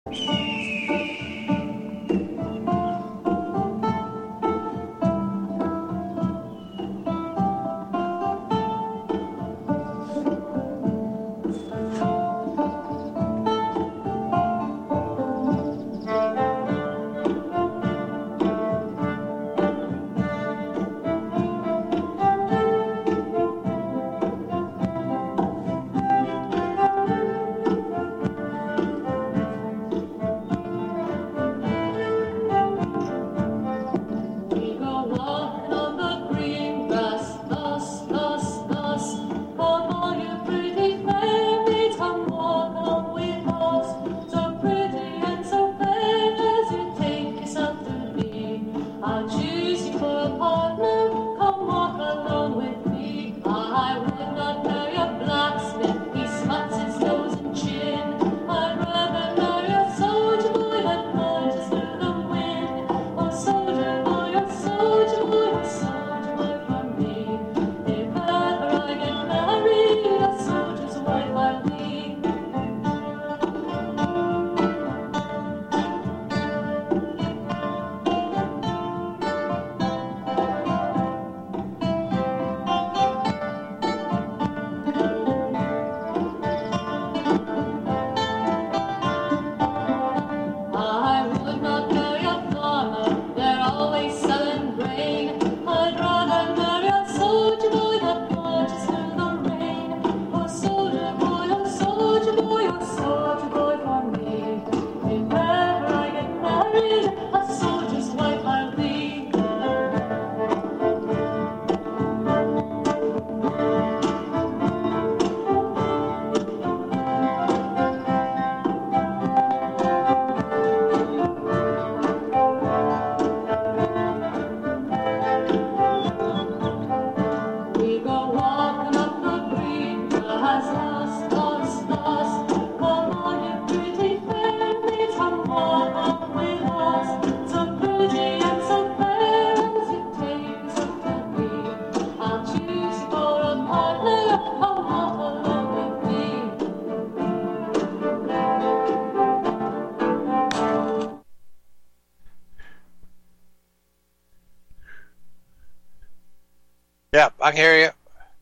Yep, I can hear you.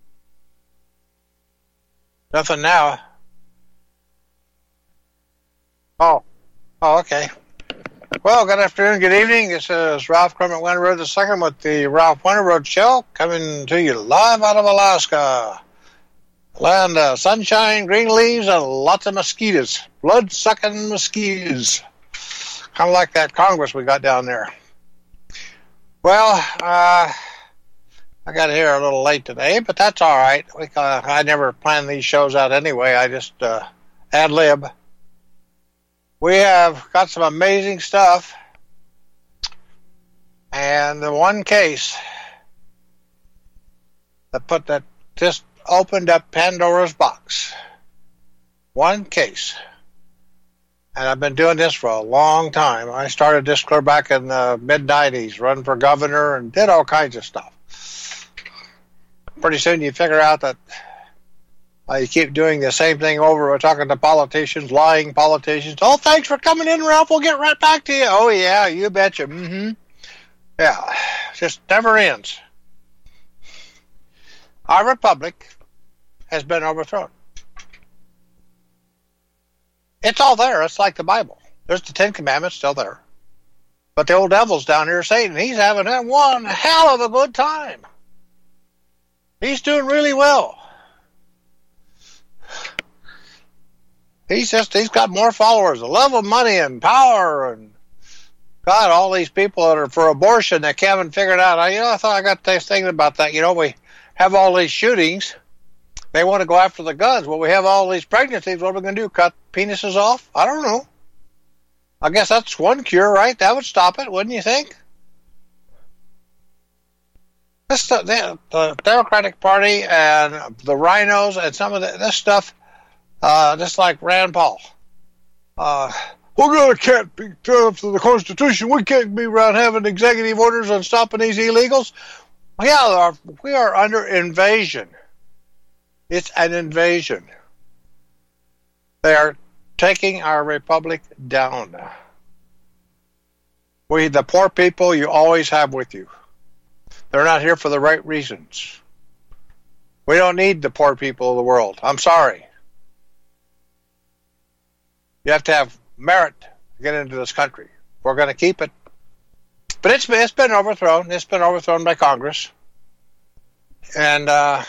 Nothing now. Oh, okay. Well, good afternoon, good evening. This is Ralph Clement Winterroad II with the Ralph Winterroad Show, coming to you live out of Alaska. Land of sunshine, green leaves, and lots of mosquitoes. Blood-sucking mosquitoes. Kind of like that Congress we got down there. Well, I got here a little late today, but that's all right. I never plan these shows out anyway. I just ad-lib. We have got some amazing stuff. And the one case that just opened up Pandora's box. One case. And I've been doing this for a long time. I started this clear back in the mid-90s, run for governor and did all kinds of stuff. Pretty soon you figure out that you keep doing the same thing over. We're talking to politicians, lying politicians. Oh, thanks for coming in, Ralph. We'll get right back to you. Oh, yeah, you betcha. Mm-hmm. Yeah, just never ends. Our republic has been overthrown. It's all there. It's like the Bible. There's the Ten Commandments still there. But the old devil's down here, Satan, he's having one hell of a good time. He's doing really well. He's got more followers, a love of money and power, and God, all these people that are for abortion that haven't figured out. I thought I got this thinking about that. We have all these shootings. They want to go after the guns. Well, we have all these pregnancies. What are we going to do? Cut penises off? I don't know. I guess that's one cure, right? That would stop it, wouldn't you think? The Democratic Party and the rhinos and some of this stuff, just like Rand Paul. We can't be up to the Constitution. We can't be around having executive orders on stopping these illegals. Yeah, we are under invasion. It's an invasion. They are taking our republic down. The poor people you always have with you. They're not here for the right reasons. We don't need the poor people of the world. I'm sorry. You have to have merit to get into this country. We're going to keep it. But it's been overthrown. It's been overthrown by Congress. And I'm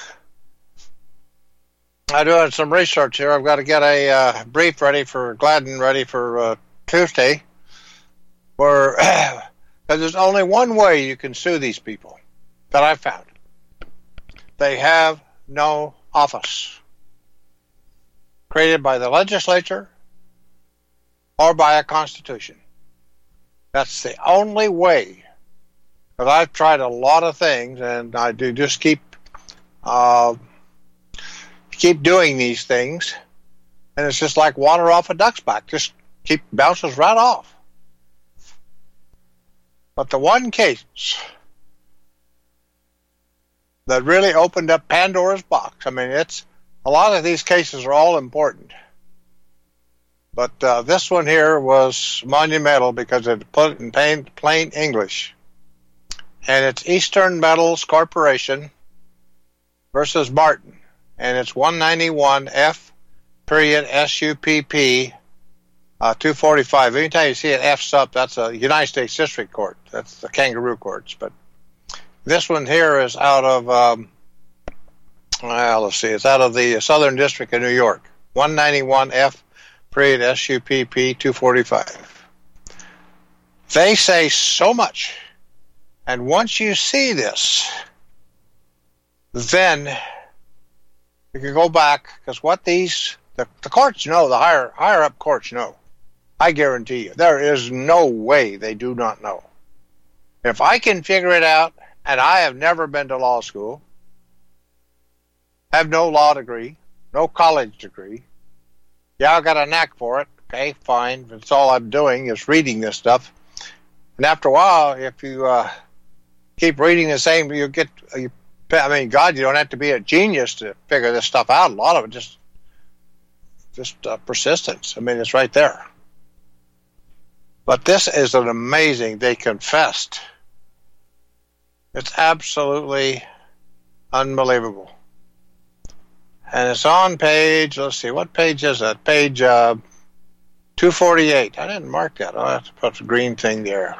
doing some research here. I've got to get a brief ready for Gladden, ready for Tuesday. Where because there's only one way you can sue these people that I've found. They have no office created by the legislature or by a constitution. That's the only way. Because I've tried a lot of things, and I do just keep doing these things, and it's just like water off a duck's back. Just bounces right off. But the one case that really opened up Pandora's box, I mean, a lot of these cases are all important. But this one here was monumental because it put it in plain English. And it's Eastern Metals Corporation versus Martin. And it's 191 F period SUPP 245. Anytime you see an F sub, that's a United States District Court. That's the kangaroo courts. But this one here is out of, let's see, it's out of the Southern District of New York. 191 F period SUPP 245. They say so much. And once you see this, then you can go back, because what the courts know, the higher up courts know. I guarantee you, there is no way they do not know. If I can figure it out, and I have never been to law school, have no law degree, no college degree. Yeah, I got a knack for it. Okay, fine. That's all I'm doing is reading this stuff. And after a while, if you keep reading the same, you God, you don't have to be a genius to figure this stuff out. A lot of it just persistence. I mean, it's right there. But this is an amazing, they confessed. It's absolutely unbelievable. And it's on page, let's see, what page is that? Page 248. I didn't mark that. I'll have to put the green thing there.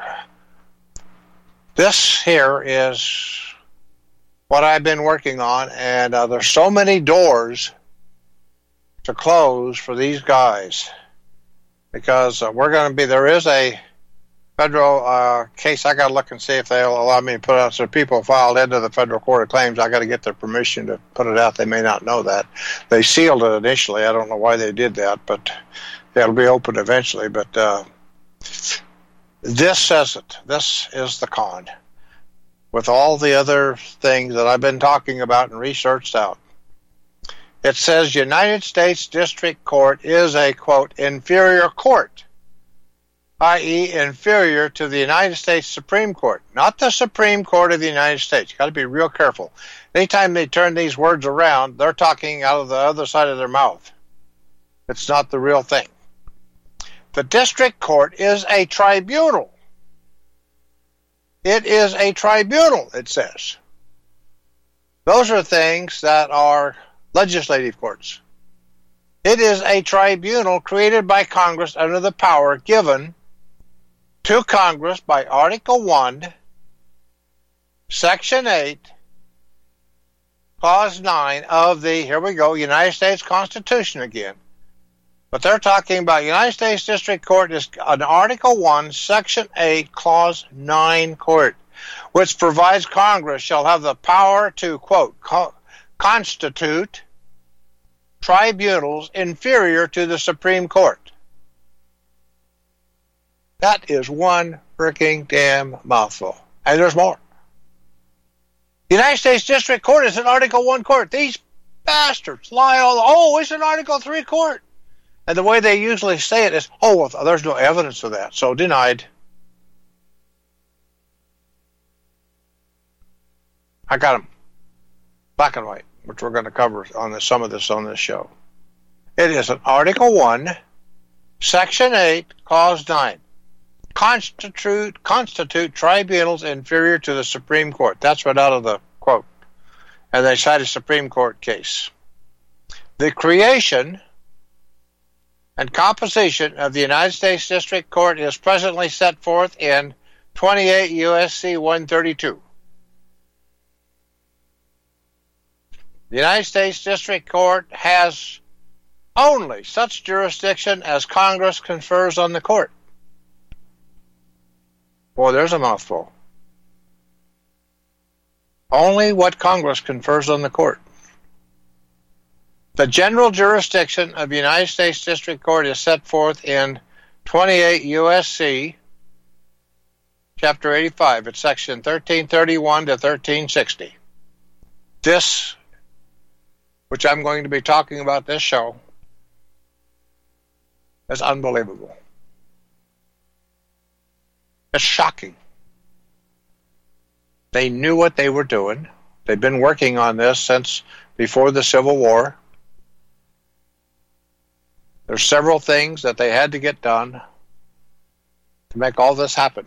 This here is what I've been working on, and there's so many doors to close for these guys. Because there is a federal case. I got to look and see if they'll allow me to put out. So people filed into the Federal Court of Claims. I got to get their permission to put it out. They may not know that. They sealed it initially. I don't know why they did that, but it'll be open eventually. But this says it. This is the con. With all the other things that I've been talking about and researched out. It says United States District Court is a, quote, inferior court, i.e. inferior to the United States Supreme Court, not the Supreme Court of the United States. You've got to be real careful. Anytime they turn these words around, they're talking out of the other side of their mouth. It's not the real thing. The District Court is a tribunal. It is a tribunal, it says. Those are things that are legislative courts. It is a tribunal created by Congress under the power given to Congress by Article 1, Section 8, Clause 9 of the, here we go, United States Constitution again. But they're talking about United States District Court is an Article 1, Section 8, Clause 9 court, which provides Congress shall have the power to, quote, constitute tribunals inferior to the Supreme Court. That is one freaking damn mouthful. And there's more. The United States District Court is an Article 1 court. These bastards lie it's an Article 3 court. And the way they usually say it is, well, there's no evidence of that, so denied. I got them. Black and white, which we're going to cover on some of this on this show. It is an Article 1, Section 8, Clause 9. Constitute tribunals inferior to the Supreme Court. That's right out of the quote. And they cite a Supreme Court case. The creation and composition of the United States District Court is presently set forth in 28 U.S.C. 132. The United States District Court has only such jurisdiction as Congress confers on the court. Boy, there's a mouthful. Only what Congress confers on the court. The general jurisdiction of the United States District Court is set forth in 28 U.S.C. Chapter 85. It's section 1331 to 1360. This, which I'm going to be talking about this show, is unbelievable. It's shocking. They knew what they were doing. They've been working on this since before the Civil War. There's several things that they had to get done to make all this happen.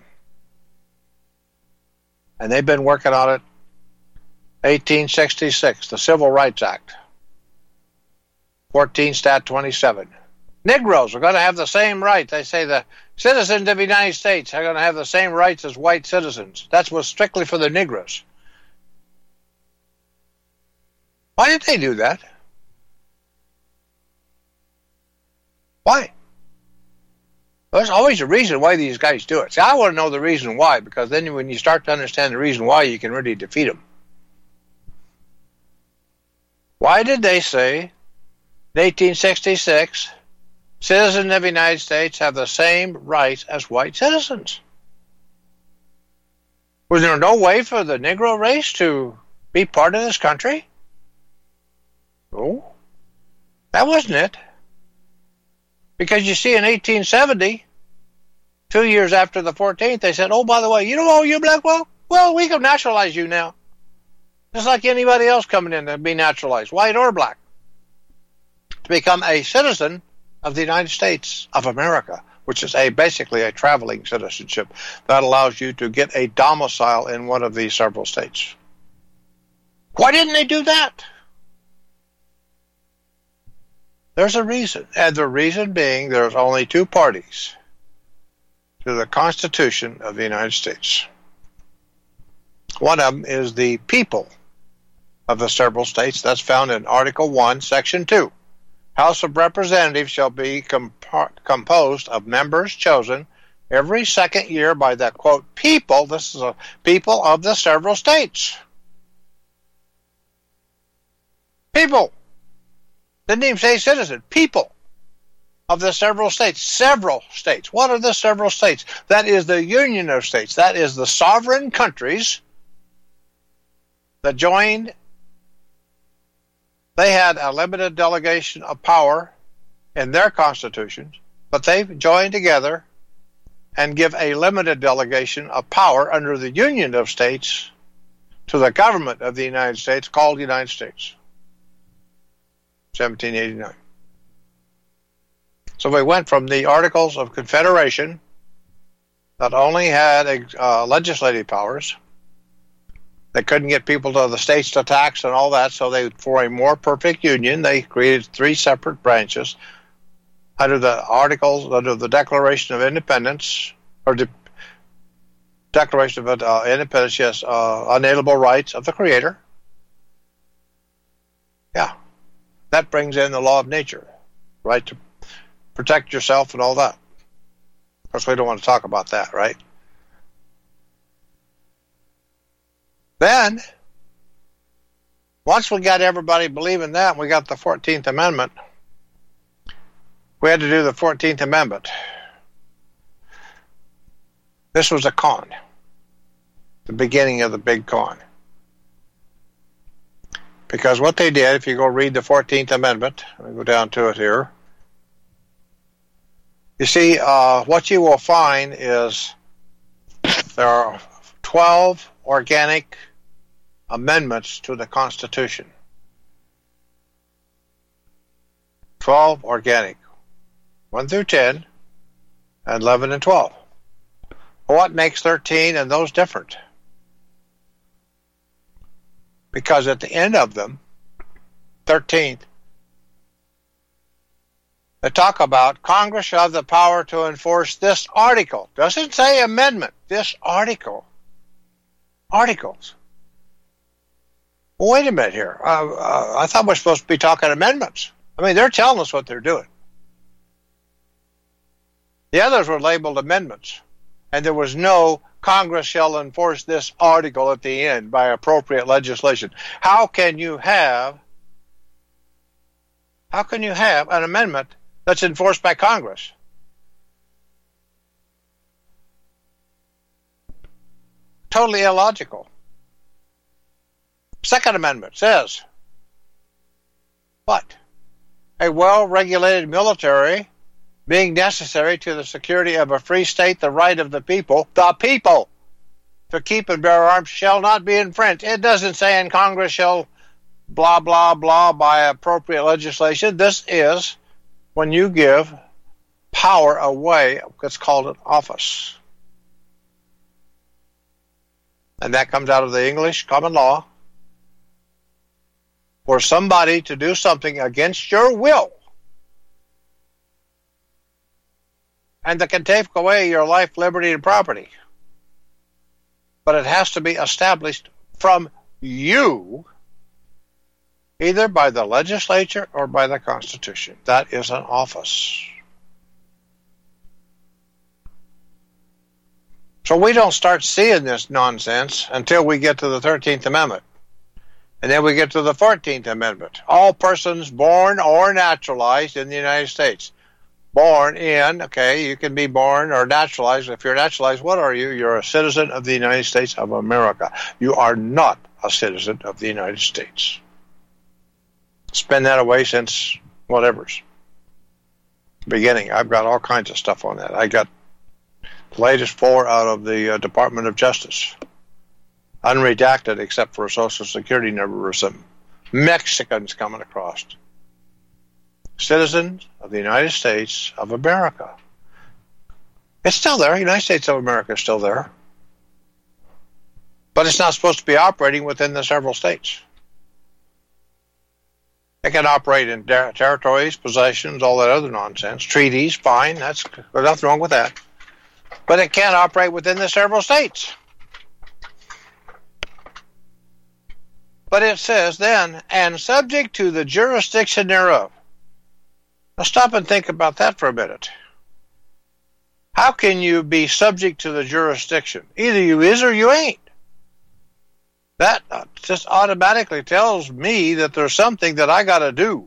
And they've been working on it. 1866, the Civil Rights Act. 14 Stat 27. Negroes are going to have the same rights. They say the citizens of the United States are going to have the same rights as white citizens. That was strictly for the Negroes. Why did they do that? Why? There's always a reason why these guys do it. See, I want to know the reason why, because then when you start to understand the reason why, you can really defeat them. Why did they say in 1866, citizens of the United States have the same rights as white citizens? Was there no way for the Negro race to be part of this country? No. That wasn't it. Because you see, in 1870, 2 years after the 14th, they said, oh, by the way, you know all you black folk? Well, we can naturalize you now. Just like anybody else coming in to be naturalized, white or black, to become a citizen of the United States of America, which is basically a traveling citizenship that allows you to get a domicile in one of these several states. Why didn't they do that? There's a reason, and the reason being there's only two parties to the Constitution of the United States. One of them is the people of the several states. That's found in Article 1, Section 2. House of Representatives shall be composed of members chosen every second year by the, quote, people. This is a people of the several states. People. Didn't even say citizen. People of the several states. Several states. What are the several states? That is the Union of States. That is the sovereign countries that joined. They had a limited delegation of power in their constitutions, but they joined together and give a limited delegation of power under the Union of States to the government of the United States called United States. 1789. So we went from the Articles of Confederation that only had legislative powers. They couldn't get people to the states to tax and all that, so for a more perfect union, they created three separate branches under the Articles, under the Declaration of Independence, or the Declaration of Independence, yes, unalienable rights of the Creator. Yeah. That brings in the law of nature, right, to protect yourself and all that. Of course, we don't want to talk about that, right? Then, once we got everybody believing that, and we got the 14th Amendment, we had to do the 14th Amendment. This was a con, the beginning of the big con. Because what they did, if you go read the 14th Amendment, let me go down to it here. You see, what you will find is there are 12 organic amendments to the Constitution. 12 organic. 1 through 10, and 11 and 12. What makes 13 and those different? Because at the end of them, 13th, they talk about Congress shall have the power to enforce this article. Doesn't say amendment, this article. Articles. Well, wait a minute here. I thought we're supposed to be talking amendments. I mean, they're telling us what they're doing. The others were labeled amendments, and there was no Congress shall enforce this article at the end by appropriate legislation. How can you have an amendment that's enforced by Congress? Totally illogical. Second Amendment says, what? A well-regulated military being necessary to the security of a free state, the right of the people, to keep and bear arms shall not be infringed. It doesn't say in Congress shall blah, blah, blah by appropriate legislation. This is when you give power away, it's called an office. And that comes out of the English common law. For somebody to do something against your will and that can take away your life, liberty, and property. But it has to be established from you, either by the legislature or by the Constitution. That is an office. So we don't start seeing this nonsense until we get to the 13th Amendment. And then we get to the 14th Amendment. All persons born or naturalized in the United States. Born in, okay, you can be born or naturalized. If you're naturalized, what are you? You're a citizen of the United States of America. You are not a citizen of the United States. It's been that way since whatever's beginning. I've got all kinds of stuff on that. I got the latest 4 out of the Department of Justice. Unredacted except for a Social Security number or some Mexicans coming across. Citizens of the United States of America. It's still there. The United States of America is still there. But it's not supposed to be operating within the several states. It can operate in territories, possessions, all that other nonsense. Treaties, fine. There's nothing wrong with that. But it can't operate within the several states. But it says then, and subject to the jurisdiction thereof. Now stop and think about that for a minute. How can you be subject to the jurisdiction? Either you is or you ain't. That just automatically tells me that there's something that I got to do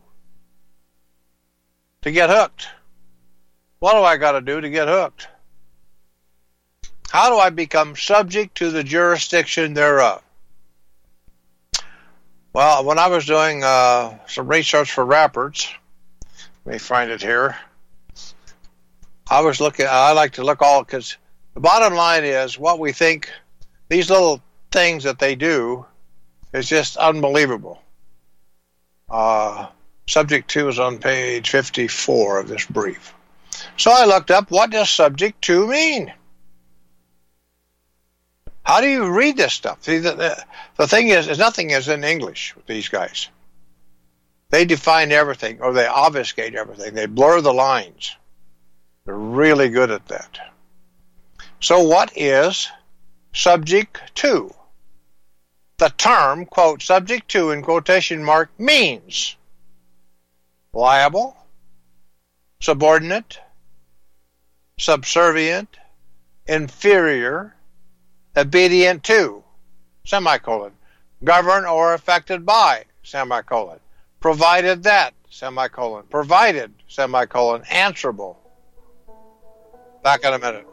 to get hooked. What do I got to do to get hooked? How do I become subject to the jurisdiction thereof? Well, when I was doing some research for Rapperts, let me find it here. I like to look all, because the bottom line is what we think, these little things that they do is just unbelievable. Subject 2 is on page 54 of this brief. So I looked up, what does subject 2 mean? How do you read this stuff? See, the thing is nothing is in English with these guys. They define everything, or they obfuscate everything. They blur the lines. They're really good at that. So what is subject to? The term, quote, subject to in quotation mark, means liable, subordinate, subservient, inferior, obedient to, semicolon, governed or affected by, semicolon, provided that, semicolon, provided, semicolon, answerable. Back in a minute.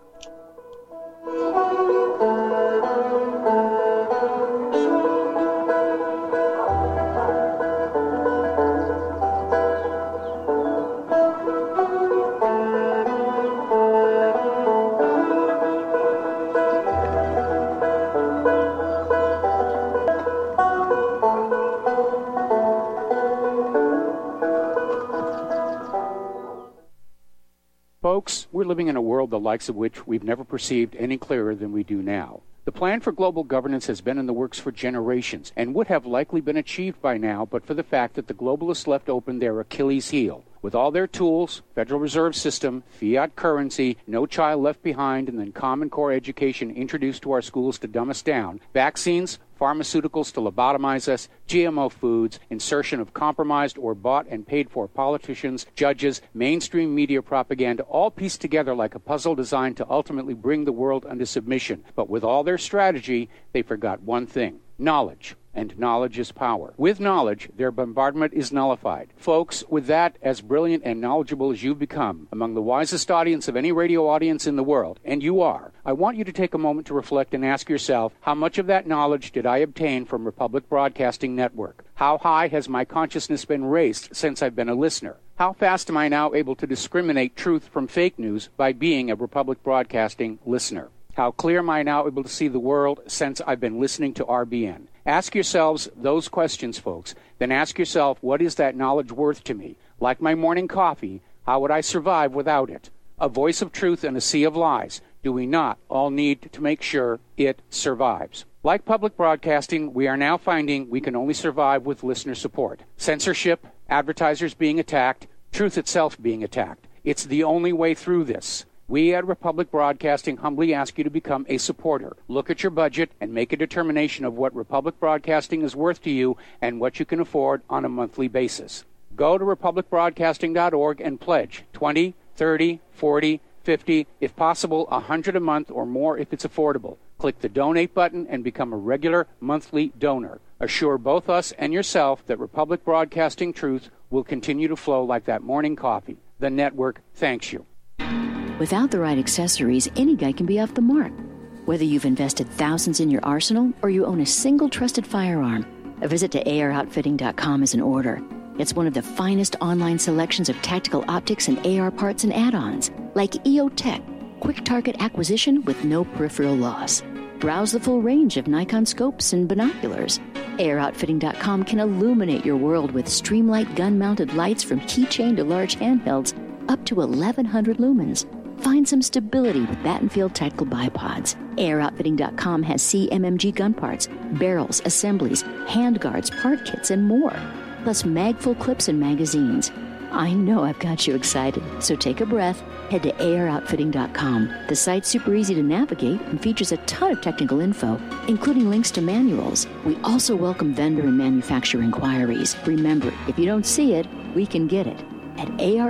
the likes of which we've never perceived any clearer than we do now. The plan for global governance has been in the works for generations and would have likely been achieved by now but for the fact that the globalists left open their Achilles heel. With all their tools, Federal Reserve System, fiat currency, no child left behind, and then Common Core education introduced to our schools to dumb us down, vaccines, pharmaceuticals to lobotomize us, GMO foods, insertion of compromised or bought and paid for politicians, judges, mainstream media propaganda, all pieced together like a puzzle designed to ultimately bring the world under submission. But with all their strategy, they forgot one thing: knowledge. And knowledge is power. With knowledge, their bombardment is nullified. Folks, with that, as brilliant and knowledgeable as you've become, among the wisest audience of any radio audience in the world, and you are, I want you to take a moment to reflect and ask yourself, how much of that knowledge did I obtain from Republic Broadcasting Network? How high has my consciousness been raised since I've been a listener? How fast am I now able to discriminate truth from fake news by being a Republic Broadcasting listener? How clear am I now able to see the world since I've been listening to RBN? Ask yourselves those questions, folks. Then ask yourself, what is that knowledge worth to me? Like my morning coffee, how would I survive without it? A voice of truth in a sea of lies. Do we not all need to make sure it survives? Like public broadcasting, we are now finding we can only survive with listener support. Censorship, advertisers being attacked, truth itself being attacked. It's the only way through this. We at Republic Broadcasting humbly ask you to become a supporter. Look at your budget and make a determination of what Republic Broadcasting is worth to you and what you can afford on a monthly basis. Go to republicbroadcasting.org and pledge $20, $30, $40, $50, if possible, $100 a month or more if it's affordable. Click the donate button and become a regular monthly donor. Assure both us and yourself that Republic Broadcasting truth will continue to flow like that morning coffee. The network thanks you. Without the right accessories, any guy can be off the mark. Whether you've invested thousands in your arsenal or you own a single trusted firearm, a visit to AROutfitting.com is in order. It's one of the finest online selections of tactical optics and AR parts and add-ons, like EOTech, quick target acquisition with no peripheral loss. Browse the full range of Nikon scopes and binoculars. AROutfitting.com can illuminate your world with Streamlight gun-mounted lights from keychain to large handhelds up to 1,100 lumens. Find some stability with Battenfield tactical bipods. AROutfitting.com has CMMG gun parts, barrels, assemblies, handguards, part kits, and more. Plus mag-full clips and magazines. I know I've got you excited, so take a breath. Head to AROutfitting.com. The site's super easy to navigate and features a ton of technical info, including links to manuals. We also welcome vendor and manufacturer inquiries. Remember, if you don't see it, we can get it at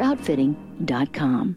AROutfitting.com.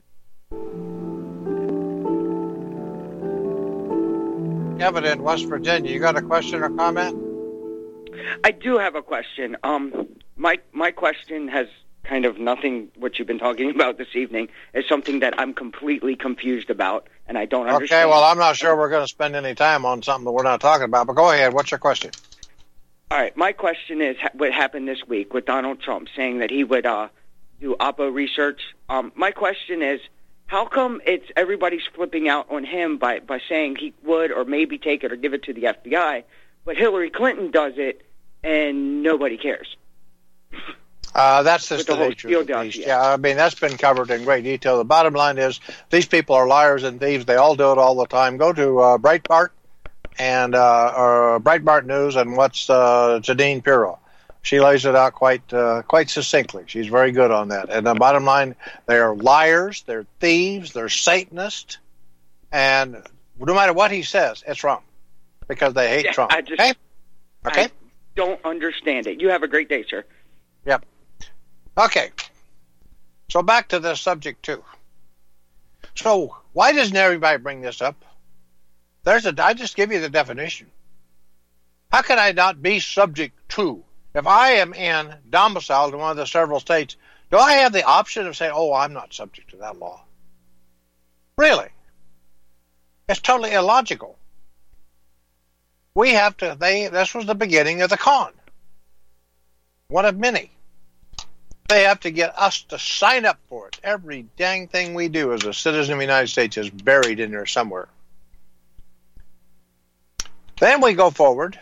Kevin in West Virginia, you got a question or comment? I do have a question. My question has kind of nothing what you've been talking about this evening. Is something that I'm completely confused about, and I don't understand. Okay, well, I'm not sure we're going to spend any time on something that we're not talking about, but go ahead. What's your question? All right, my question is what happened this week with Donald Trump saying that he would do Oppo research. My question is, how come everybody's flipping out on him by saying he would or maybe take it or give it to the FBI, but Hillary Clinton does it and nobody cares? That's just the nature of the beast. Yeah, I mean, that's been covered in great detail. The bottom line is these people are liars and thieves. They all do it all the time. Go to Breitbart and or Breitbart News and what's Janine Pirro. She lays it out quite succinctly. She's very good on that. And the bottom line, they're liars, they're thieves, they're Satanists, and no matter what he says, it's wrong because they hate Trump. Okay? I don't understand it. You have a great day, sir. Yep. Okay. So back to this subject, too. So why doesn't everybody bring this up? I just give you the definition. How can I not be subject to? If I am domiciled in one of the several states, do I have the option of saying, oh, I'm not subject to that law? Really? It's totally illogical. This was the beginning of the con. One of many. They have to get us to sign up for it. Every dang thing we do as a citizen of the United States is buried in there somewhere. Then we go forward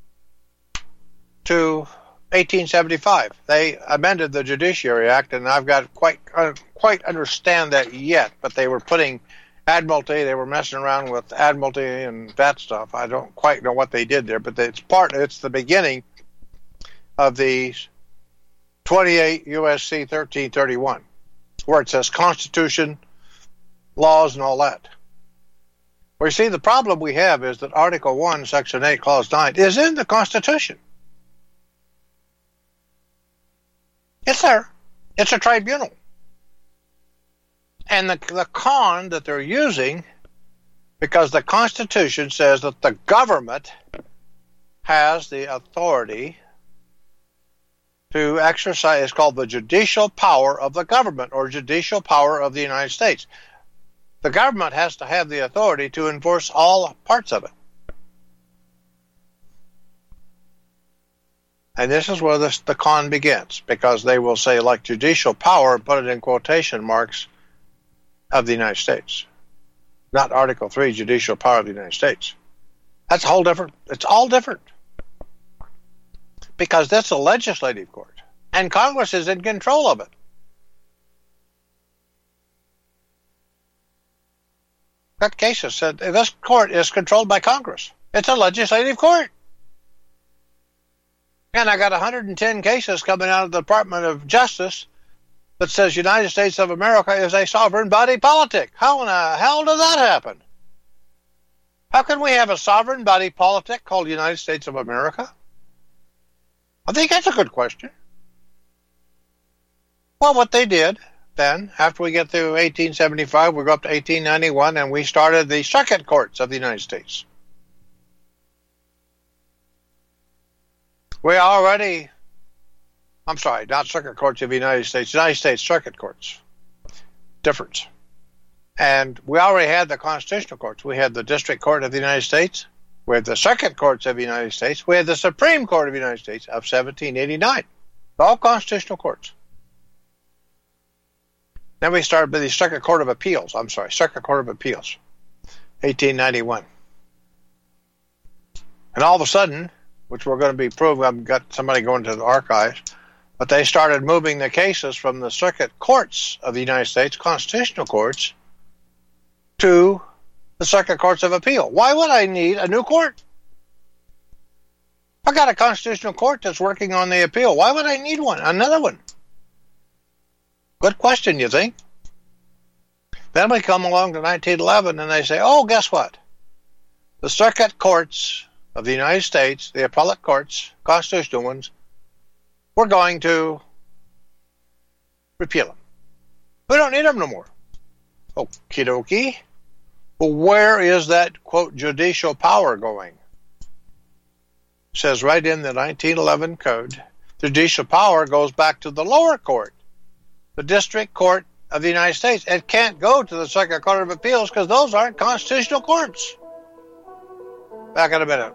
to 1875. They amended the Judiciary Act, and I've got quite understand that yet, but they were putting Admiralty. They were messing around with Admiralty and that stuff. I don't quite know what they did there, but it's the beginning of the 28 U.S.C. 1331, where it says Constitution, laws, and all that. Well, you see, the problem we have is that Article 1, Section 8, Clause 9 is in the Constitution. It's there. It's a tribunal. And the con that they're using, because the Constitution says that the government has the authority to exercise, it's called the judicial power of the government, or judicial power of the United States. The government has to have the authority to enforce all parts of it. And this is where the con begins, because they will say, like, judicial power, and put it in quotation marks, of the United States. Not Article 3, judicial power of the United States. That's a whole different, it's all different. Because that's a legislative court. And Congress is in control of it. That case has said this court is controlled by Congress. It's a legislative court. And I got 110 cases coming out of the Department of Justice that says United States of America is a sovereign body politic. How in the hell does that happen? How can we have a sovereign body politic called United States of America? I think that's a good question. Well, what they did then, after we get through 1875, we go up to 1891, and we started the circuit courts of the United States. We already... I'm sorry, not circuit courts of the United States circuit courts. Difference. And we already had the constitutional courts. We had the District Court of the United States. We had the circuit courts of the United States. We had the Supreme Court of the United States of 1789. All constitutional courts. Then we started with the Circuit Court of Appeals. Circuit Court of Appeals, 1891. And all of a sudden, which we're going to be proving, I've got somebody going to the archives, but they started moving the cases from the circuit courts of the United States, constitutional courts, to the circuit courts of appeal. Why would I need a new court? I got a constitutional court that's working on the appeal. Why would I need one? Another one? Good question, you think? Then we come along to 1911 and they say, oh, guess what? The circuit courts of the United States, the appellate courts, constitutional ones, we're going to repeal them. We don't need them no more. Okie dokie. Well, where is that, quote, judicial power going? It says right in the 1911 code, judicial power goes back to the lower court, the District Court of the United States. It can't go to the Circuit Court of Appeals because those aren't constitutional courts. Back in a minute.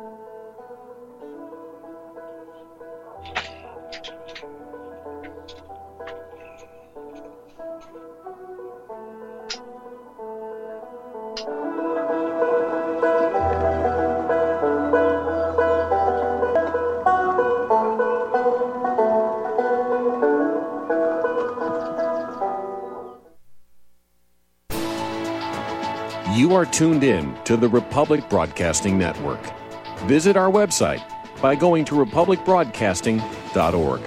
You are tuned in to the Republic Broadcasting Network. Visit our website by going to republicbroadcasting.org.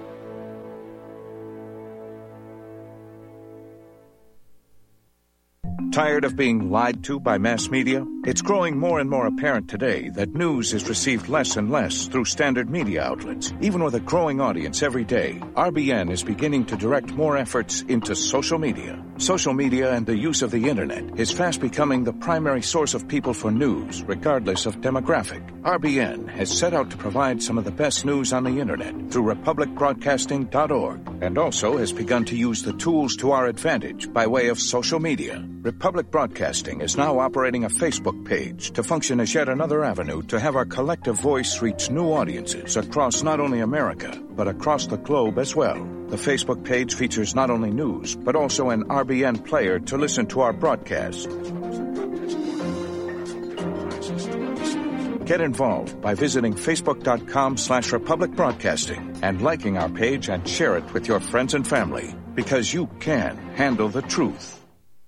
Tired of being lied to by mass media? It's growing more and more apparent today that news is received less and less through standard media outlets. Even with a growing audience every day, RBN is beginning to direct more efforts into social media. Social media and the use of the internet is fast becoming the primary source of people for news, regardless of demographic. RBN has set out to provide some of the best news on the internet through republicbroadcasting.org, and also has begun to use the tools to our advantage by way of social media. Republic Broadcasting is now operating a Facebook page to function as yet another avenue to have our collective voice reach new audiences across not only America, but across the globe as well. The Facebook page features not only news, but also an RBN player to listen to our broadcast. Get involved by visiting facebook.com/Republic Broadcasting and liking our page and share it with your friends and family, because you can handle the truth.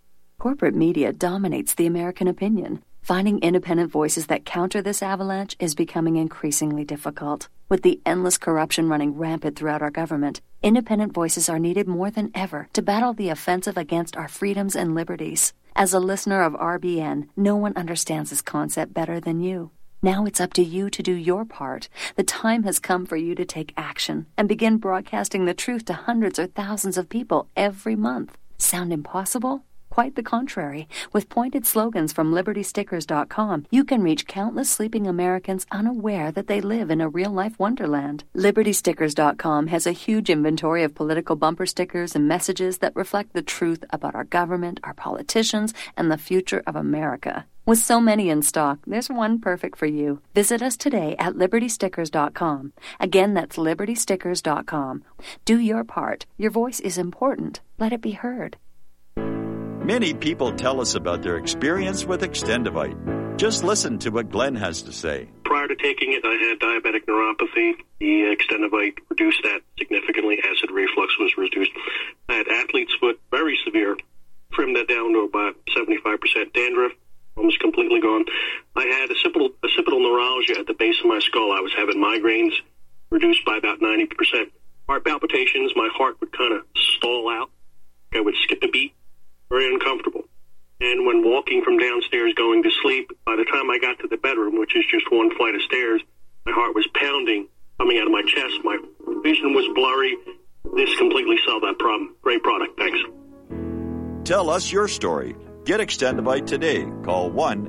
Corporate media dominates the American opinion. Finding independent voices that counter this avalanche is becoming increasingly difficult. With the endless corruption running rampant throughout our government, independent voices are needed more than ever to battle the offensive against our freedoms and liberties. As a listener of RBN, no one understands this concept better than you. Now it's up to you to do your part. The time has come for you to take action and begin broadcasting the truth to hundreds or thousands of people every month. Sound impossible? Quite the contrary. With pointed slogans from LibertyStickers.com, you can reach countless sleeping Americans unaware that they live in a real-life wonderland. LibertyStickers.com has a huge inventory of political bumper stickers and messages that reflect the truth about our government, our politicians, and the future of America. With so many in stock, there's one perfect for you. Visit us today at LibertyStickers.com. Again, that's LibertyStickers.com. Do your part. Your voice is important. Let it be heard. Many people tell us about their experience with Extendivite. Just listen to what Glenn has to say. Prior to taking it, I had diabetic neuropathy. The Extendivite reduced that significantly. Acid reflux was reduced. I had athlete's foot, very severe. Trimmed that down to about 75%. Dandruff, almost completely gone. I had occipital neuralgia at the base of my skull. I was having migraines, reduced by about 90%. Heart palpitations, my heart would kind of stall out. I would skip a beat. Very uncomfortable. And when walking from downstairs going to sleep, by the time I got to the bedroom, which is just one flight of stairs, my heart was pounding, coming out of my chest. My vision was blurry. This completely solved that problem. Great product. Thanks. Tell us your story. Get Extendivite today. Call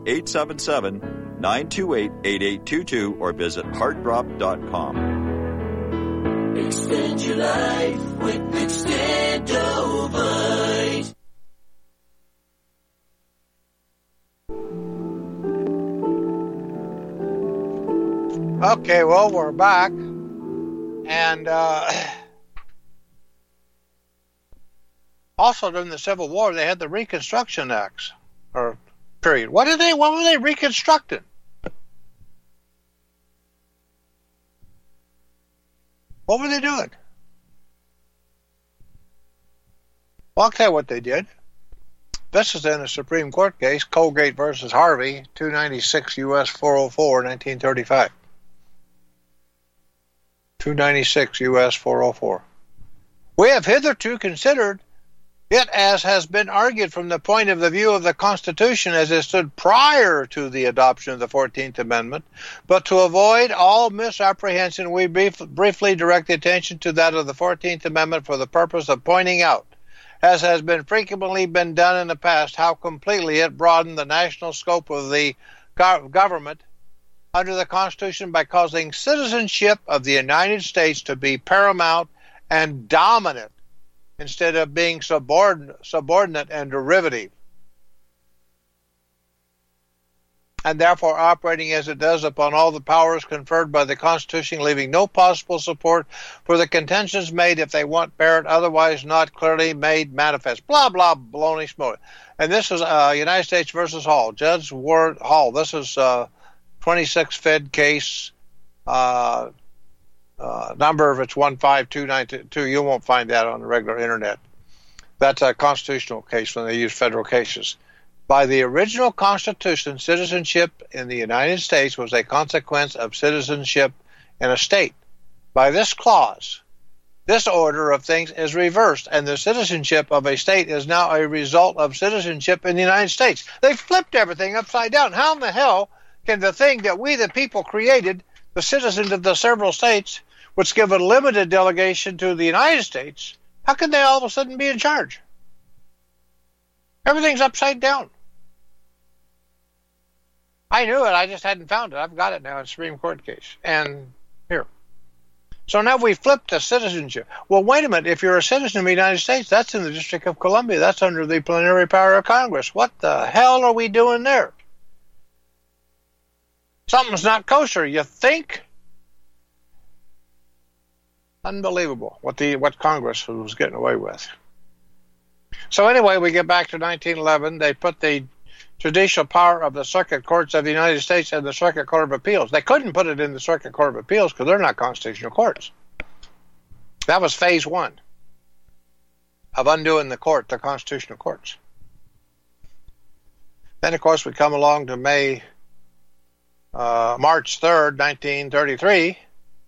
1-877-928-8822 or visit heartdrop.com. Extend your life with Extendovite. Okay, well, we're back. And also during the Civil War, they had the Reconstruction Acts, or period. What were they reconstructing? What were they doing? Well, I'll tell you what they did. This is in a Supreme Court case, Colgate versus Harvey, 296 U.S. 404, 1935. 296 U.S. 404. We have hitherto considered it as has been argued from the point of the view of the Constitution as it stood prior to the adoption of the 14th Amendment, but to avoid all misapprehension, we briefly direct attention to that of the 14th Amendment for the purpose of pointing out, as has been frequently been done in the past, how completely it broadened the national scope of the government under the Constitution by causing citizenship of the United States to be paramount and dominant instead of being subordinate and derivative, and therefore operating as it does upon all the powers conferred by the Constitution, leaving no possible support for the contentions made if they want bear it, otherwise not clearly made manifest. Blah, blah, baloney smoke. And this is United States versus Hall. Judge Ward Hall. This is 26 Fed case, number of it's 15292. You won't find that on the regular internet. That's a constitutional case when they use federal cases. By the original Constitution, citizenship in the United States was a consequence of citizenship in a state. By this clause, this order of things is reversed, and the citizenship of a state is now a result of citizenship in the United States. They flipped everything upside down. How in the hell can the thing that we the people created, the citizens of the several states, which give a limited delegation to the United States, how can they all of a sudden be in charge? Everything's upside down. I knew it, I just hadn't found it. I've got it now in a Supreme Court case. And here. So now we flipped to citizenship. Well, wait a minute. If you're a citizen of the United States, that's in the District of Columbia. That's under the plenary power of Congress. What the hell are we doing there? Something's not kosher, you think? Unbelievable what Congress was getting away with. So anyway, we get back to 1911. They put the judicial power of the circuit courts of the United States in the Circuit Court of Appeals. They couldn't put it in the Circuit Court of Appeals because they're not constitutional courts. That was phase one of undoing the constitutional courts. Then, of course, we come along to March 3rd, 1933,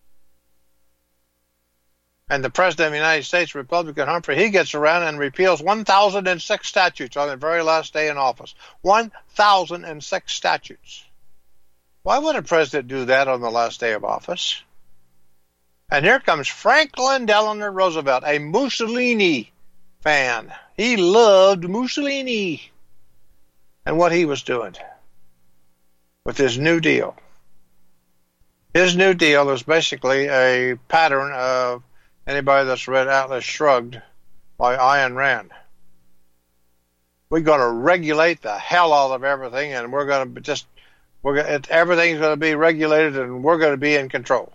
and the President of the United States, Republican Humphrey, he gets around and repeals 1,006 statutes on the very last day in office. 1,006 statutes. Why would a president do that on the last day of office? And here comes Franklin Delano Roosevelt, a Mussolini fan. He loved Mussolini and what he was doing with his New Deal. His New Deal is basically a pattern of anybody that's read Atlas Shrugged by Ayn Rand. We're going to regulate the hell out of everything, and everything's going to be regulated, and we're going to be in control.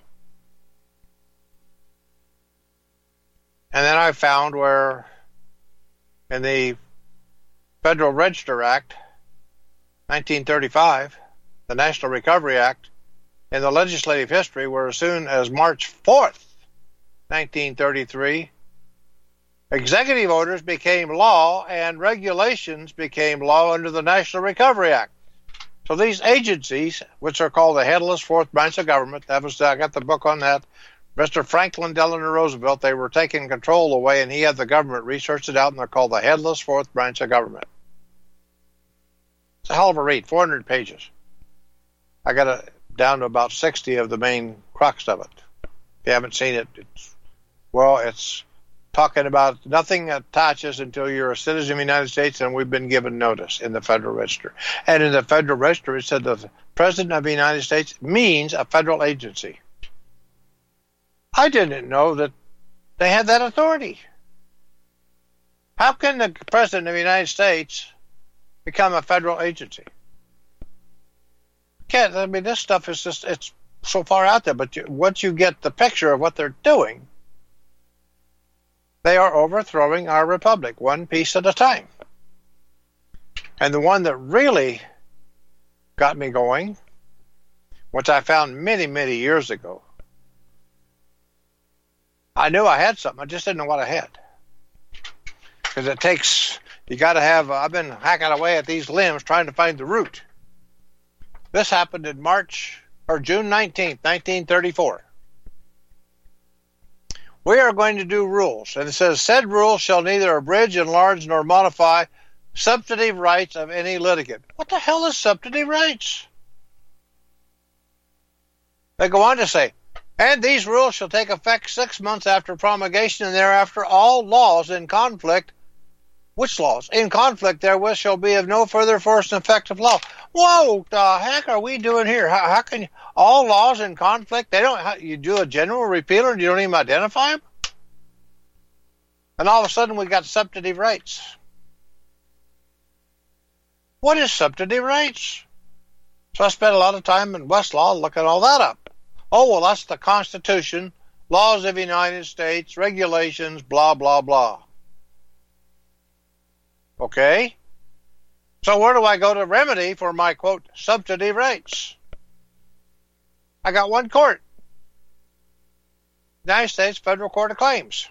And then I found where in the Federal Register Act, 1935, the National Recovery Act, in the legislative history, where as soon as March 4th, 1933, executive orders became law and regulations became law under the National Recovery Act. So these agencies, which are called the Headless Fourth Branch of Government, I got the book on that, Mr. Franklin Delano Roosevelt, they were taking control away, and he had the government research it out, and they're called the Headless Fourth Branch of Government. It's a hell of a read, 400 pages. I got it down to about 60 of the main crux of it. If you haven't seen it, it's talking about nothing attaches until you're a citizen of the United States, and we've been given notice in the Federal Register. And in the Federal Register, it said the President of the United States means a federal agency. I didn't know that they had that authority. How can the President of the United States become a federal agency? This stuff is just, it's so far out there, but once you get the picture of what they're doing, they are overthrowing our republic one piece at a time. And the one that really got me going, which I found many, many years ago, I knew I had something. I just didn't know what I had. Because you got to have, I've been hacking away at these limbs trying to find the root. This happened in June 19th, 1934. We are going to do rules. And it says, said rules shall neither abridge, enlarge, nor modify substantive rights of any litigant. What the hell is substantive rights? They go on to say, and these rules shall take effect 6 months after promulgation, and thereafter all laws in conflict, which laws? In conflict therewith shall be of no further force and effect of law. Whoa, the heck are we doing here? How can all laws in conflict, you do a general repealer and you don't even identify them? And all of a sudden we got substantive rights. What is substantive rights? So I spent a lot of time in Westlaw looking all that up. Oh, well, that's the Constitution, laws of the United States, regulations, blah, blah, blah. Okay? So where do I go to remedy for my, quote, substantive rights? I got one court. United States Federal Court of Claims.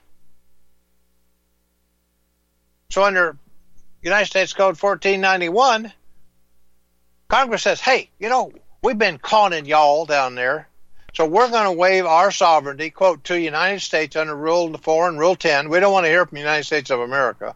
So under United States Code 1491, Congress says, hey, we've been conning y'all down there. So we're going to waive our sovereignty, quote, to the United States under Rule 4 and Rule 10. We don't want to hear from the United States of America.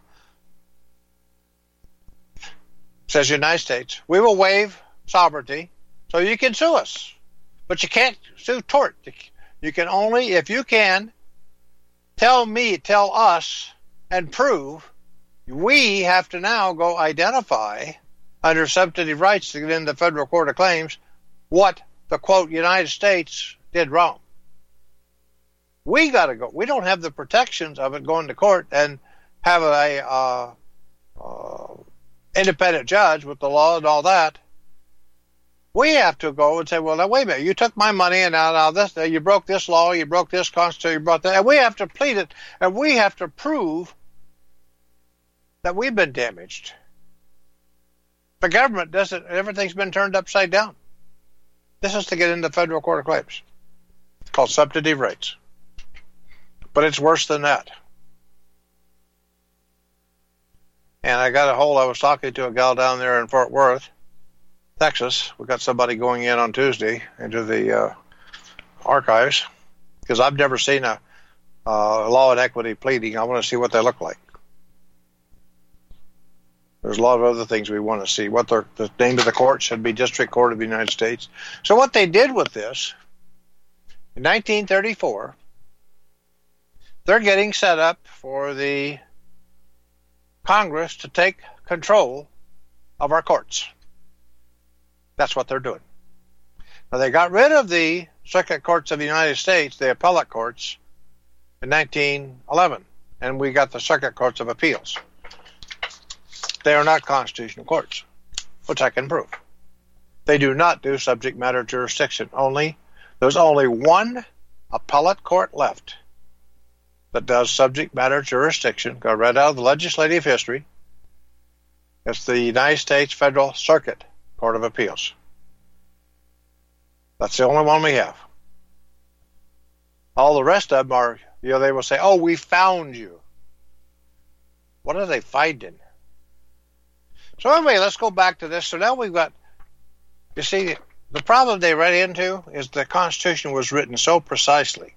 Says United States. We will waive sovereignty so you can sue us. But you can't sue tort. You can only, if you can, tell us and prove, we have to now go identify under substantive rights to get into the Federal Court of Claims what the, quote, United States did wrong. We got to go. We don't have the protections of it going to court and have a independent judge with the law and all that. We have to go and say, well, now, wait a minute. You took my money and now this, you broke this law, you broke this constitution, you broke that. And we have to plead it, and we have to prove that we've been damaged. The government doesn't, everything's been turned upside down. This is to get into the Federal Court of Claims. It's called substantive rights. But it's worse than that. And I was talking to a gal down there in Fort Worth, Texas. We got somebody going in on Tuesday into the archives, because I've never seen a law and equity pleading. I want to see what they look like. There's a lot of other things we want to see. What the name of the court should be, District Court of the United States. So what they did with this, in 1934, they're getting set up for the Congress to take control of our courts. That's what they're doing. Now, they got rid of the Circuit Courts of the United States, the appellate courts, in 1911, and we got the Circuit Courts of Appeals. They are not constitutional courts, which I can prove. They do not do subject matter jurisdiction. There's only one appellate court left that does subject matter jurisdiction. Got read out of the legislative history. It's the United States Federal Circuit Court of Appeals. That's the only one we have. All the rest of them are, they will say, oh, we found you. What are they finding? So anyway, let's go back to this. So now we've got, you see, the problem they ran into is the Constitution was written so precisely.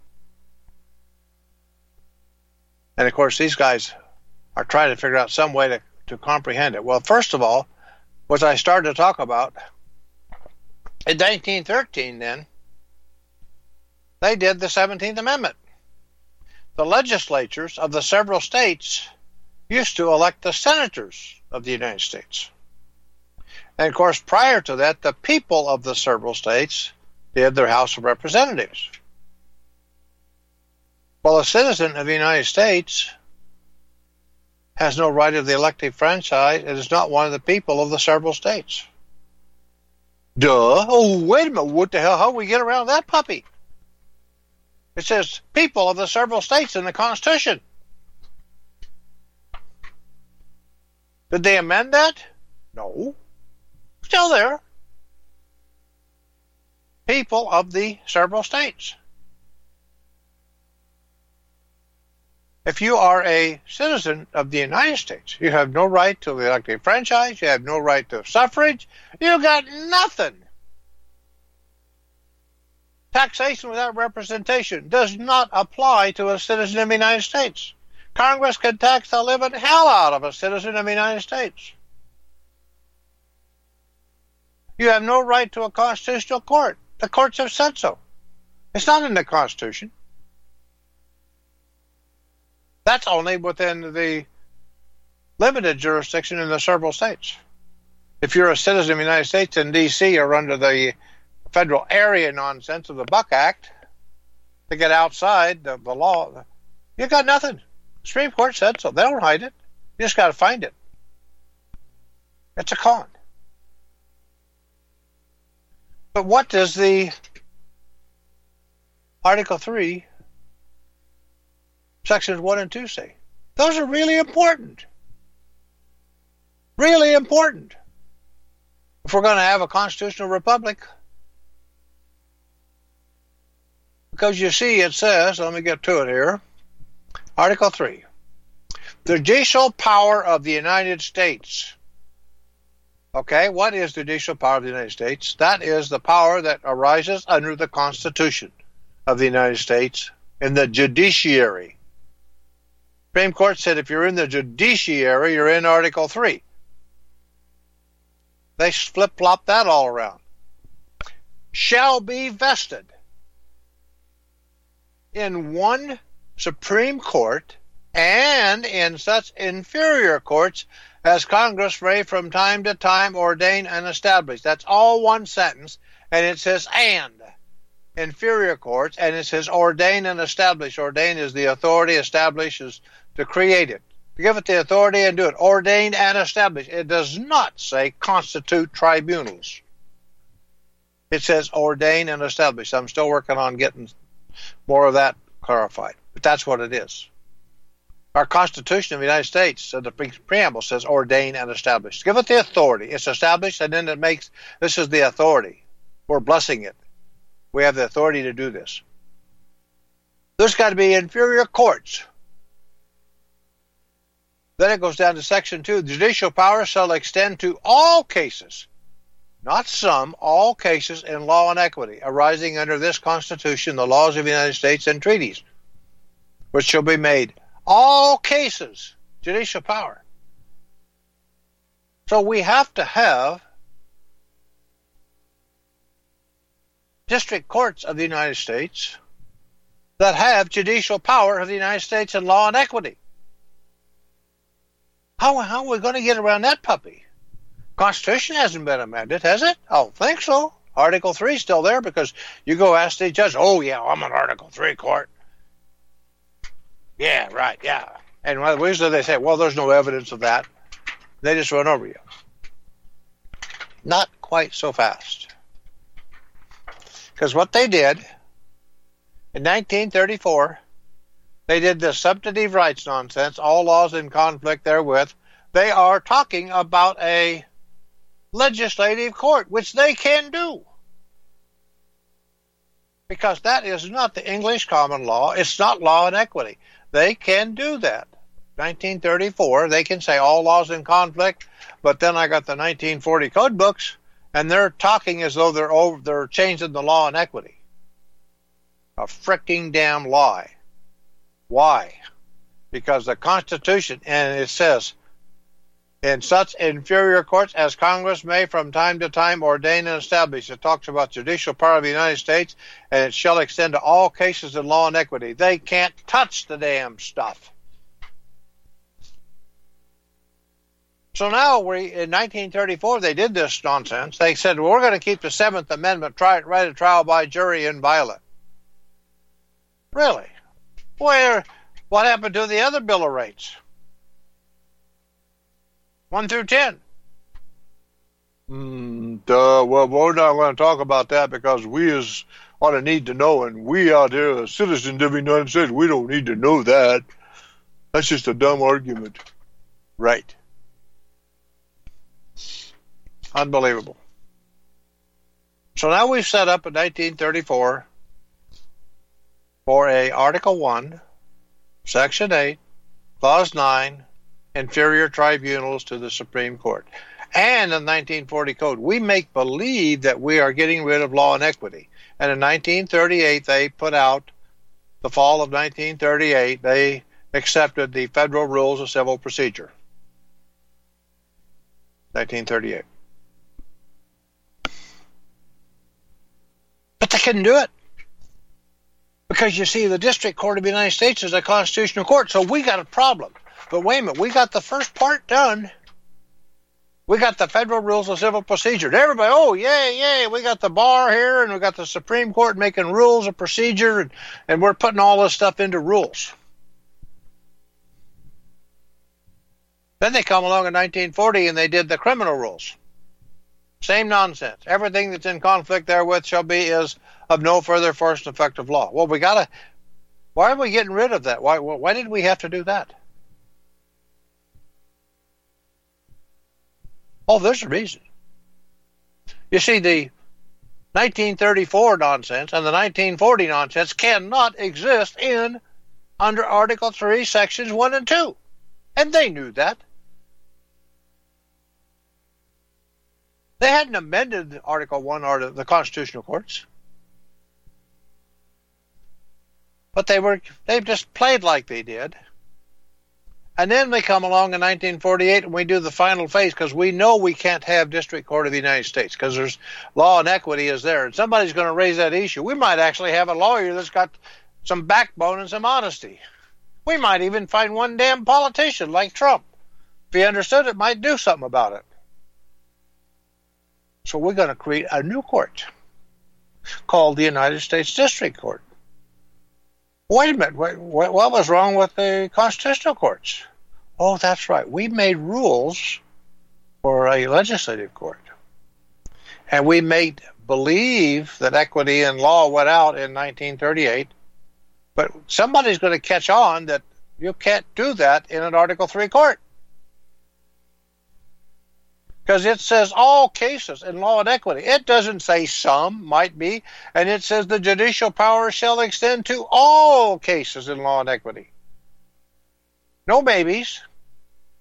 And of course, these guys are trying to figure out some way to comprehend it. Well, first of all, what I started to talk about, in 1913 then, they did the 17th Amendment. The legislatures of the several states used to elect the senators of the United States. And of course, prior to that, the people of the several states did their House of Representatives. Well, a citizen of the United States has no right of the elective franchise. It is not one of the people of the several states. Duh. Oh, wait a minute. What the hell? How do we get around that puppy? It says people of the several states in the Constitution. Did they amend that? No. Still there. People of the several states. If you are a citizen of the United States, you have no right to the elective franchise, you have no right to suffrage, you got nothing. Taxation without representation does not apply to a citizen of the United States. Congress can tax the living hell out of a citizen of the United States. You have no right to a constitutional court. The courts have said so. It's not in the Constitution. That's only within the limited jurisdiction in the several states. If you're a citizen of the United States in D.C. or under the federal area nonsense of the Buck Act, to get outside the law, you got nothing. Supreme Court said so. They don't hide it. You just got to find it. It's a con. But what does the Article 3, Sections 1 and 2 say? Those are really important. Really important. If we're going to have a constitutional republic. Because you see, it says, let me get to it here. Article 3. The judicial power of the United States. Okay, what is the judicial power of the United States? That is the power that arises under the Constitution of the United States in the judiciary. Supreme Court said if you're in the judiciary, you're in Article 3. They flip-flop that all around. Shall be vested in one Supreme Court and in such inferior courts as Congress may from time to time ordain and establish. That's all one sentence, and it says and. Inferior courts, and it says ordain and establish. Ordain is the authority, establish is to create it. To give it the authority and do it. Ordain and establish. It does not say constitute tribunals. It says ordain and establish. I'm still working on getting more of that clarified. But that's what it is. Our Constitution of the United States, the preamble says ordain and establish. Give it the authority. It's established, and then it makes, this is the authority. We're blessing it. We have the authority to do this. There's got to be inferior courts. Then it goes down to Section 2. The judicial power shall extend to all cases, not some, all cases in law and equity, arising under this Constitution, the laws of the United States, and treaties, which shall be made. All cases, judicial power. So we have to have district courts of the United States that have judicial power of the United States in law and equity. How are we going to get around that puppy? Constitution hasn't been amended, has it? I don't think so. Article 3 is still there because you go ask the judge, oh, yeah, I'm an Article 3 court. Yeah, right, yeah. And usually they say, well, there's no evidence of that. They just run over you. Not quite so fast. Because what they did in 1934, they did this substantive rights nonsense, all laws in conflict therewith. They are talking about a legislative court, which they can do. Because that is not the English common law. It's not law and equity. They can do that. 1934, they can say all laws in conflict, but then I got the 1940 code books, and they're talking as though they're changing the law and equity. A fricking damn lie. Why? Because the Constitution, and it says, in such inferior courts as Congress may from time to time ordain and establish. It talks about judicial power of the United States, and it shall extend to all cases in law and equity. They can't touch the damn stuff. So now, in 1934, they did this nonsense. They said, well, we're going to keep the Seventh Amendment right of trial by jury inviolate. Really? What happened to the other Bill of Rights? 1 through 10. Well, we're not going to talk about that because we ought to need to know, and we out here as citizens of the United States, we don't need to know that. That's just a dumb argument. Right. Unbelievable. So now we've set up in 1934 for a Article 1, Section 8, Clause 9, inferior tribunals to the Supreme Court. And in the 1940 Code, we make believe that we are getting rid of law and equity. And in 1938, they put out, the fall of 1938, they accepted the Federal Rules of Civil Procedure. 1938. But they couldn't do it. Because you see, the District Court of the United States is a constitutional court, so we got a problem. But wait a minute, we got the first part done. We got the Federal Rules of Civil Procedure. And everybody, oh, yay, we got the bar here, and we got the Supreme Court making rules of procedure, and we're putting all this stuff into rules. Then they come along in 1940, and they did the criminal rules. Same nonsense. Everything that's in conflict therewith is of no further force and effect of law. Well, why are we getting rid of that? Why did we have to do that? Oh, there's a reason. You see, the 1934 nonsense and the 1940 nonsense cannot exist under Article 3, Sections 1 and 2. And they knew that. They hadn't amended Article 1 or the constitutional courts. But they just played like they did. And then we come along in 1948 and we do the final phase because we know we can't have District Court of the United States because there's law and equity is there. And somebody's going to raise that issue. We might actually have a lawyer that's got some backbone and some honesty. We might even find one damn politician like Trump. If he understood it, might do something about it. So we're going to create a new court called the United States District Court. Wait a minute, what was wrong with the constitutional courts? Oh, that's right. We made rules for a legislative court. And we made believe that equity and law went out in 1938. But somebody's going to catch on that you can't do that in an Article 3 court. Because it says all cases in law and equity. It doesn't say some, might be. And it says the judicial power shall extend to all cases in law and equity. No babies.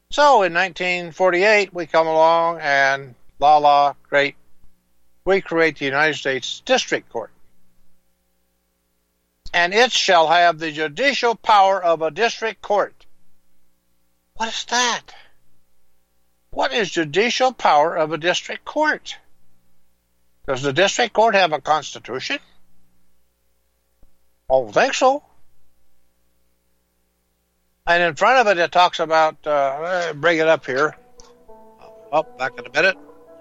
So in 1948, we come along and we create the United States District Court. And it shall have the judicial power of a district court. What is that? What is judicial power of a district court? Does the district court have a constitution? I don't think so. And in front of it, it talks about, bring it up here. Oh, back in a minute.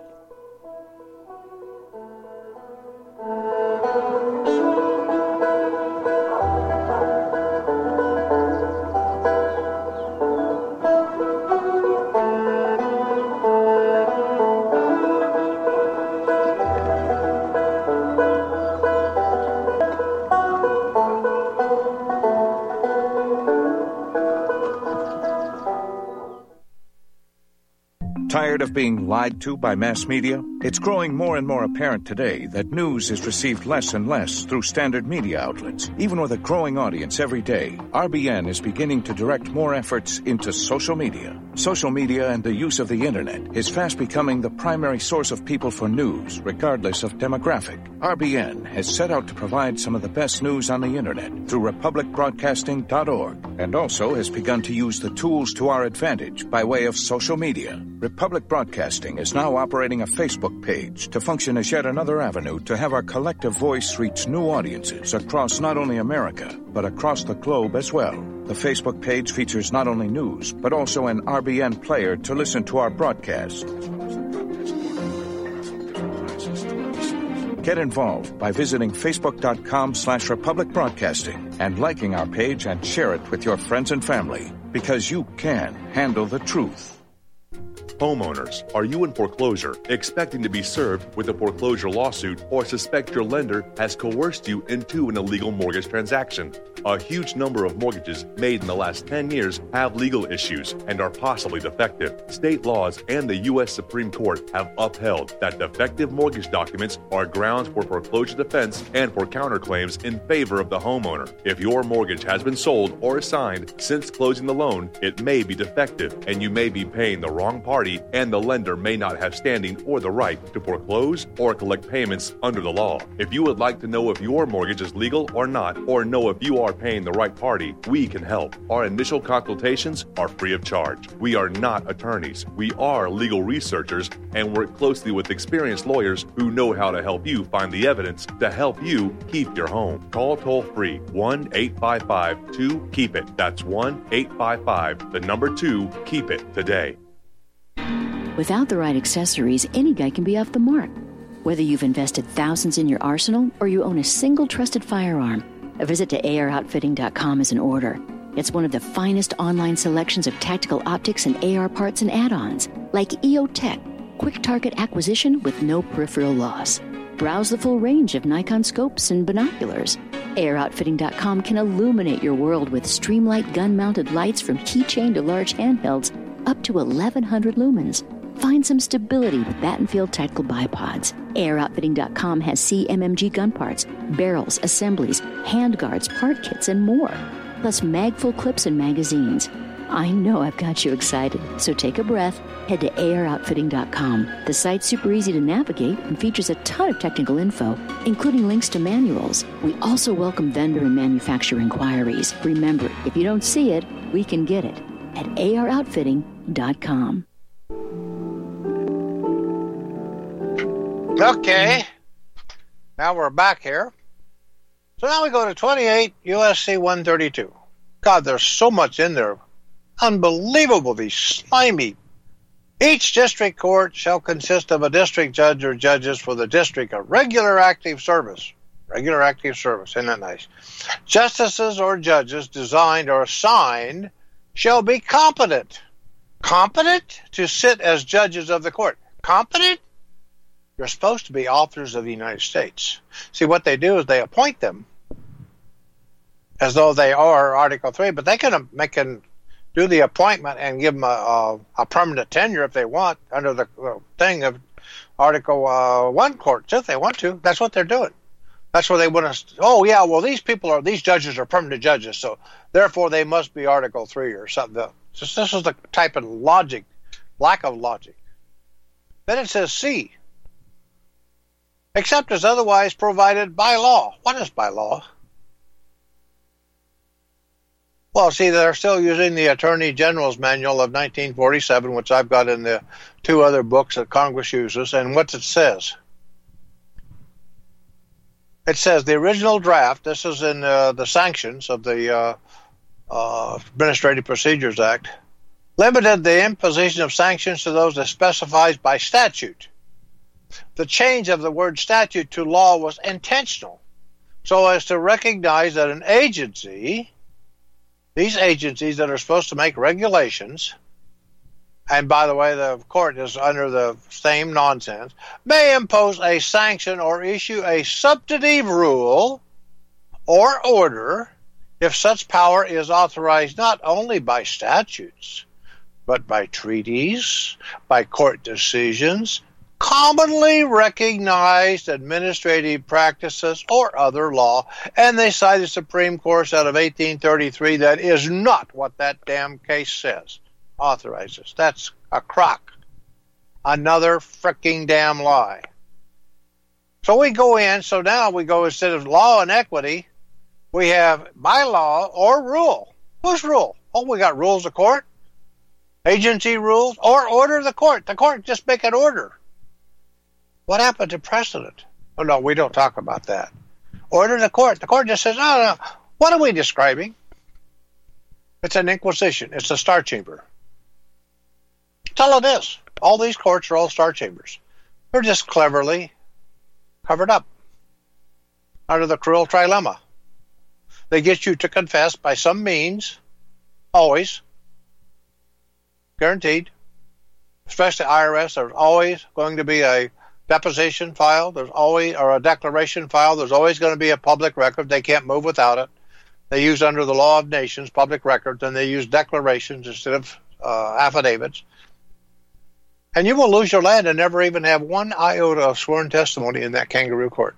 Tired of being lied to by mass media? It's growing more and more apparent today that news is received less and less through standard media outlets. Even with a growing audience every day, RBN is beginning to direct more efforts into social media. Social media and the use of the internet is fast becoming the primary source of people for news, regardless of demographic. RBN has set out to provide some of the best news on the internet through republicbroadcasting.org, and also has begun to use the tools to our advantage by way of social media. Republic Broadcasting is now operating a Facebook page to function as yet another avenue to have our collective voice reach new audiences across not only America, but across the globe as well. The Facebook page features not only news, but also an RBN player to listen to our broadcasts. Get involved by visiting facebook.com/Republic Broadcasting and liking our page and share it with your friends and family, because you can handle the truth. Homeowners, are you in foreclosure, expecting to be served with a foreclosure lawsuit, or suspect your lender has coerced you into an illegal mortgage transaction? A huge number of mortgages made in the last 10 years have legal issues and are possibly defective. State laws and the U.S. Supreme Court have upheld that defective mortgage documents are grounds for foreclosure defense and for counterclaims in favor of the homeowner. If your mortgage has been sold or assigned since closing the loan, it may be defective and you may be paying the wrong party, and the lender may not have standing or the right to foreclose or collect payments under the law. If you would like to know if your mortgage is legal or not, or know if you are paying the right party, we can help. Our initial consultations are free of charge. We are not attorneys. We are legal researchers and work closely with experienced lawyers who know how to help you find the evidence to help you keep your home. Call toll-free 1-855-2-KEEP-IT. That's 1-855-2-KEEP-IT today. Without the right accessories, any guy can be off the mark. Whether you've invested thousands in your arsenal or you own a single trusted firearm, a visit to AROutfitting.com is in order. It's one of the finest online selections of tactical optics and AR parts and add-ons, like EOTech, quick target acquisition with no peripheral loss. Browse the full range of Nikon scopes and binoculars. AROutfitting.com can illuminate your world with Streamlight gun-mounted lights from keychain to large handhelds up to 1,100 lumens. Find some stability with Battenfield Tactical Bipods. AROutfitting.com has CMMG gun parts, barrels, assemblies, handguards, part kits, and more. Plus magful clips and magazines. I know I've got you excited, so take a breath. Head to AROutfitting.com. The site's super easy to navigate and features a ton of technical info, including links to manuals. We also welcome vendor and manufacturer inquiries. Remember, if you don't see it, we can get it at AROutfitting.com. Okay, now we're back here. So now we go to 28 U.S.C. 132. God, there's so much in there. Unbelievably slimy. Each district court shall consist of a district judge or judges for the district of regular active service. Regular active service, isn't that nice? Justices or judges designed or assigned shall be competent. Competent to sit as judges of the court. Competent? You're supposed to be officers of the United States. See, what they do is they appoint them as though they are Article 3, but they can do the appointment and give them a permanent tenure if they want under the thing of Article 1 courts if they want to. That's what they're doing. That's where they want to, these judges are permanent judges, so therefore they must be Article 3 or something This is the type of logic, lack of logic. Then it says C, except as otherwise provided by law. What is by law? Well, see, they're still using the Attorney General's Manual of 1947, which I've got in the 2 other books that Congress uses. And what it says? It says the original draft, this is in the sanctions of the Administrative Procedures Act, limited the imposition of sanctions to those that specifies by statute. The change of the word statute to law was intentional, so as to recognize that an agency, these agencies that are supposed to make regulations, and by the way, the court is under the same nonsense, may impose a sanction or issue a substantive rule or order if such power is authorized not only by statutes, but by treaties, by court decisions, commonly recognized administrative practices, or other law. And they cite a Supreme Court out of 1833 that is not what that damn case says, authorizes. That's a crock. Another fricking damn lie. So we go in, so now we go, instead of law and equity, we have by law or rule. Whose rule? Oh, we got rules of court, agency rules, or order of the court. The court just make an order. What happened to precedent? Oh, no, we don't talk about that. Order of the court. The court just says, no. What are we describing? It's an inquisition. It's a star chamber. That's all it is. All these courts are all star chambers. They're just cleverly covered up under the cruel trilemma. They get you to confess by some means, always, guaranteed, especially IRS. There's always going to be a deposition file. There's always, or a declaration file. There's always going to be a public record. They can't move without it. They use, under the law of nations, public records, and they use declarations instead of affidavits. And you will lose your land and never even have one iota of sworn testimony in that kangaroo court.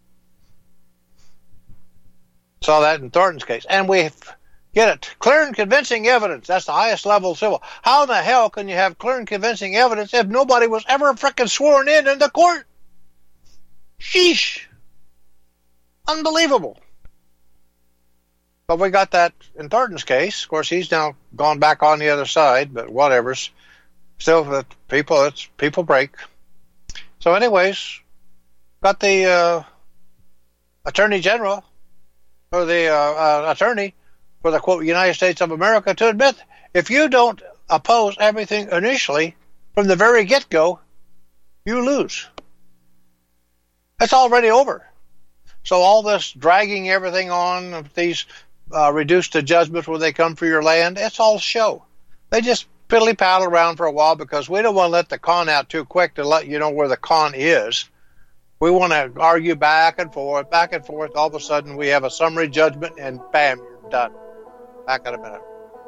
Saw that in Thornton's case. And we get it. Clear and convincing evidence. That's the highest level of civil. How in the hell can you have clear and convincing evidence if nobody was ever frickin' sworn in the court? Sheesh. Unbelievable. But we got that in Thornton's case. Of course, he's now gone back on the other side, but whatever's. Still, people break. So anyways, got the Attorney General, or the attorney for the, quote, United States of America to admit, if you don't oppose everything initially, from the very get-go, you lose. It's already over. So all this dragging everything on, these reduced to judgment when they come for your land, it's all show. They just piddly-paddle around for a while because we don't want to let the con out too quick to let you know where the con is. We want to argue back and forth. All of a sudden, we have a summary judgment, and bam, you're done. Back in a minute.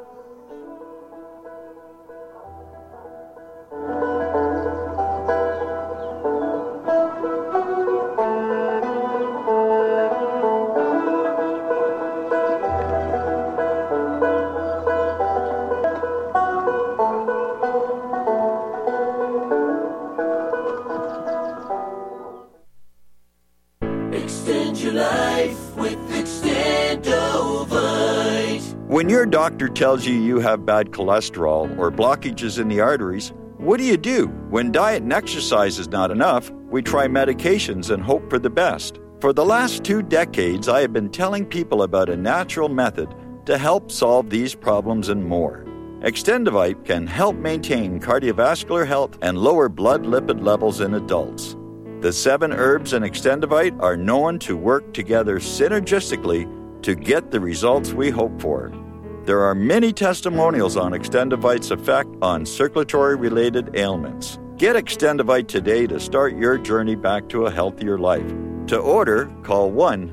When your doctor tells you have bad cholesterol or blockages in the arteries, what do? When diet and exercise is not enough, we try medications and hope for the best. For the last 2 decades, I have been telling people about a natural method to help solve these problems and more. Extendivite can help maintain cardiovascular health and lower blood lipid levels in adults. The 7 herbs in Extendivite are known to work together synergistically to get the results we hope for. There are many testimonials on Extendivite's effect on circulatory-related ailments. Get Extendivite today to start your journey back to a healthier life. To order, call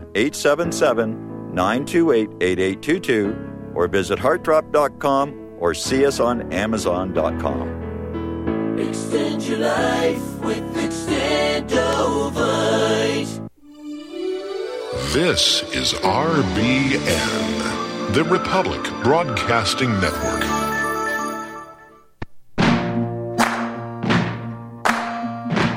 1-877-928-8822 or visit heartdrop.com or see us on amazon.com. Extend your life with Extendivite. This is RBN, the Republic Broadcasting Network.